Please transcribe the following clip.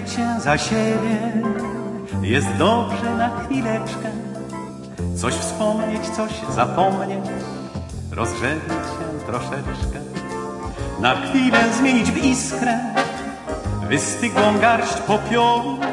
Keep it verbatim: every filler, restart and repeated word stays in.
się za siebie. Jest dobrze na chwileczkę, coś wspomnieć, coś zapomnieć, rozgrzeć się troszeczkę, na chwilę zmienić w iskrę wystygłą garść popiołu,